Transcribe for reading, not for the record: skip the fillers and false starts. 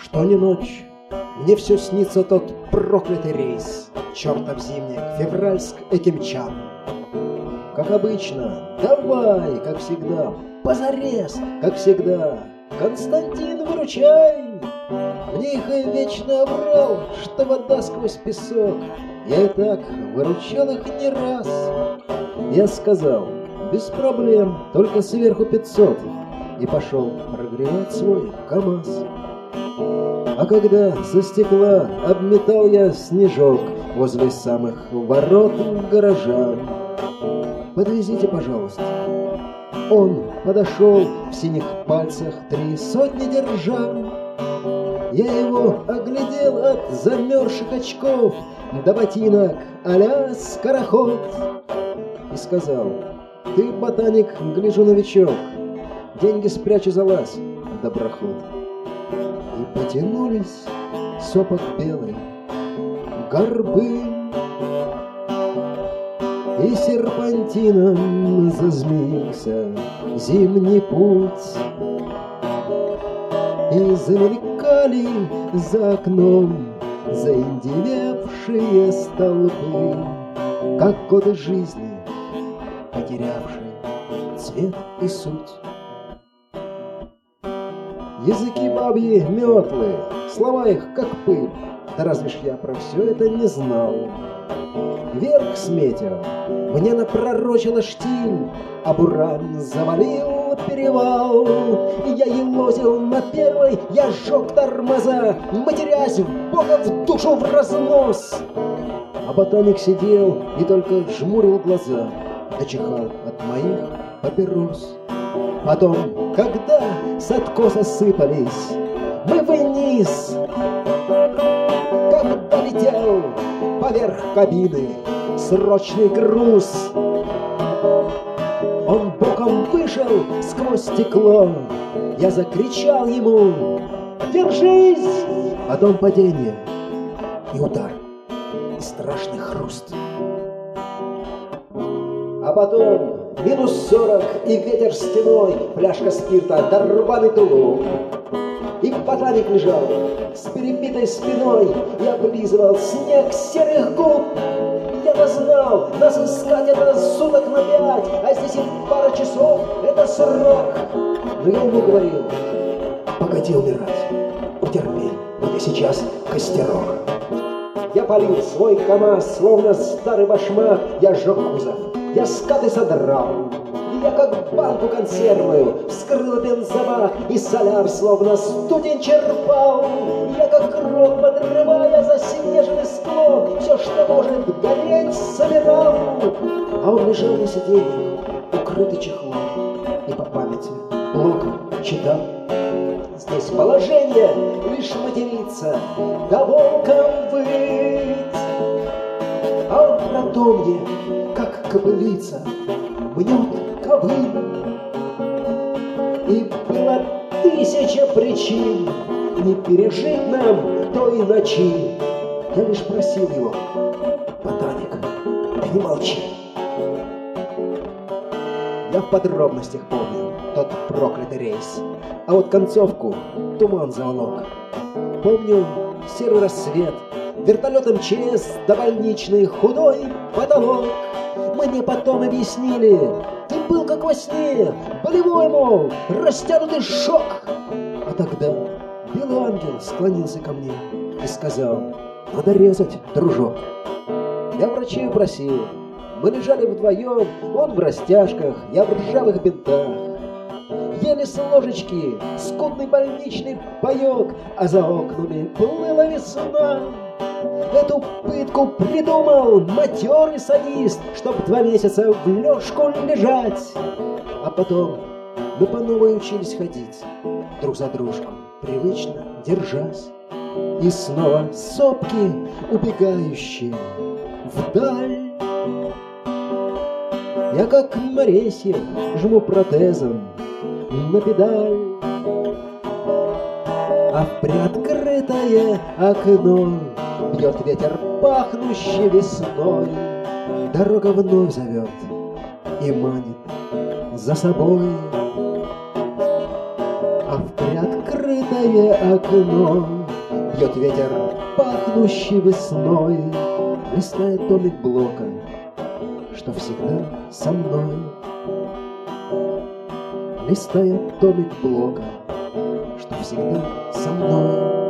Что ни ночь, мне все снится тот проклятый рейс, чертов зимник, Февральск-Экимчан. Как обычно, давай, как всегда, позарез, как всегда, Константин, выручай! Мне их и вечно врал, что вода сквозь песок. Я и так выручал их не раз. Я сказал, без проблем, только сверху 500, и пошел прогревать свой КамАЗ. А когда со стекла обметал я снежок возле самых ворот гаража, подвезите, пожалуйста. Он подошел, в синих пальцах 3 сотни держа. Я его оглядел от замерзших очков до ботинок а-ля скороход и сказал: ты, ботаник, гляжу, новичок, деньги спрячу за вас, доброход. И потянулись сопок белый горбы, и серпантином зазмеился зимний путь, и замелькали за окном заиндевевшие столбы, как годы жизни, потерявшие цвет и суть. Языки бабьи метлы, слова их как пыль, да разве ж я про все это не знал. Вверх с метером мне напророчила штиль, а буран завалил перевал. Я елозил на первой, я сжег тормоза, матерясь в Бога, в душу, в разнос. А ботаник сидел и только жмурил глаза, да чихал от моих папирос. Потом, когда с откоса сыпались мы вниз, когда летел поверх кабины срочный груз, он боком вышел сквозь стекло. Я закричал ему: держись! Потом падение и удар, и страшный хруст. А потом -40 и ветер стеной, фляжка спирта да рваный тулуп. И ботаник лежал с перебитой спиной и облизывал снег серых губ. Я-то знал, нас искать это суток на 5, а здесь и пара часов — это срок. Но я ему говорил: погоди умирать, потерпи, вот и сейчас костерок. Я палил свой КамАЗ, словно старый башмак, я сжег кузов, я скаты содрал. И я как банку консервную вскрыл бензобак, и соляр словно студень черпал. Я как крот, подрывая заснеженный склон, все, что может гореть, собирал. А он лежал на сиденье, укрытый чехлом, и по памяти блок читал: здесь положение лишь материться, да волком выть. А он на томье, как кобылица, мнет ковыль. И было 1000 причин не пережить нам той ночи. Я лишь просил его: ботаник, ты не молчи. Я в подробностях помню тот проклятый рейс, а вот концовку туман заволок. Помню серый рассвет, вертолет МЧС да больничный худой потолок. Мне потом объяснили: ты был как во сне, болевой, мол, растянутый шок. А тогда белый ангел склонился ко мне и сказал: надо резать, дружок. Я врачей просил, мы лежали вдвоем, он в растяжках, я в ржавых бинтах. Ели с ложечки скудный больничный паёк, а за окнами плыла весна. Эту пытку придумал матерый садист, чтоб 2 месяца в лёжку лежать. А потом мы по новой учились ходить, друг за дружку, привычно держась. И снова сопки, убегающие вдаль. Я как Моресьев жму протезом на педаль, а в приоткрытое окно бьет ветер, пахнущий весной. Дорога вновь зовет и манит за собой, а в приоткрытое окно Бьет ветер, пахнущий весной, листает томик Блока, что всегда со мной. Листает томик Блока, что всегда со мной.